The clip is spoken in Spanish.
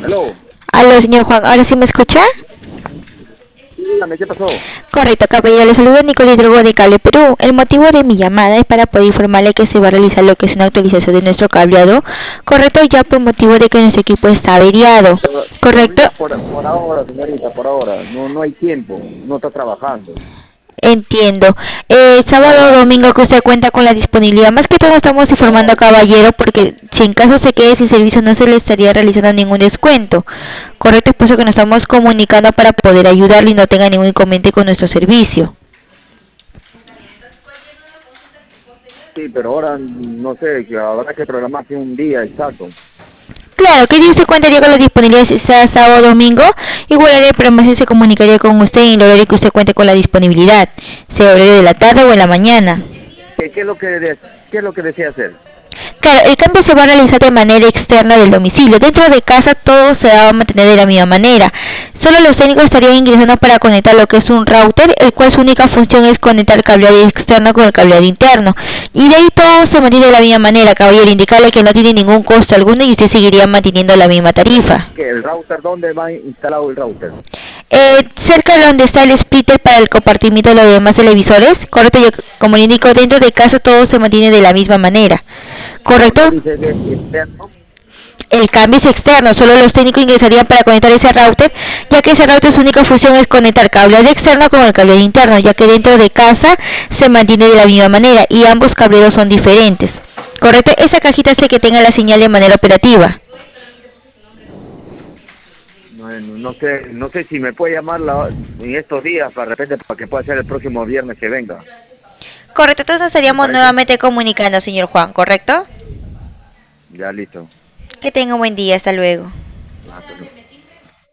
Aló, Aló, señor Juan, ¿ahora sí me escucha? dígame, ¿qué pasó? Correcto, caballero, le saludo a Nicole Hidrogo de Cable Perú. El motivo de mi llamada es para poder informarle que se va a realizar lo que es una actualización de nuestro cableado, correcto, ya por motivo de que nuestro equipo está averiado, Pero correcto. ahorita por ahora, señorita, por ahora, no hay tiempo, no está trabajando. Entiendo. Sábado o domingo que usted cuenta con la disponibilidad. Más que todo estamos informando a No, caballero porque si en caso se quede sin servicio no se le estaría realizando ningún descuento. Correcto, es por eso que nos estamos comunicando para poder ayudarle y no tenga ningún inconveniente con nuestro servicio. sí, pero ahora no sé, que habrá que programarse un día exacto. Claro, que día usted cuentaría con la disponibilidad, si sea sábado o domingo, igual el programación se comunicaría con usted en el horario que usted cuente con la disponibilidad, sea horario de la tarde o en la mañana. ¿Qué es lo que desea hacer? Claro, el cambio se va a realizar de manera externa del domicilio. Dentro de casa todo se va a mantener de la misma manera. Solo los técnicos estarían ingresando para conectar lo que es un router, el cual su única función es conectar el cableado externo con el cableado interno. Y de ahí todo se mantiene de la misma manera, caballero. Indicarle que no tiene ningún costo alguno y usted seguiría manteniendo la misma tarifa. ¿Que el router, dónde va instalado el router? Cerca de donde está el splitter para el compartimiento de los demás televisores, correcto, yo, como le indico, dentro de casa todo se mantiene de la misma manera. ¿Correcto? ¿Dónde dice que es externo? El cambio es externo, solo los técnicos ingresarían para conectar ese router, ya que ese router su única función es conectar cableado externo con el cableado interno, ya que dentro de casa se mantiene de la misma manera y ambos cableados son diferentes. ¿Correcto? Esa cajita hace que tenga la señal de manera operativa. Bueno, no sé si me puede llamar en estos días, para repente, para que pueda ser el próximo viernes que venga. Correcto, entonces nos ¿Me estaríamos parece? nuevamente comunicando, señor Juan, ¿correcto? Ya, listo. Que tenga un buen día, hasta luego. Hasta luego.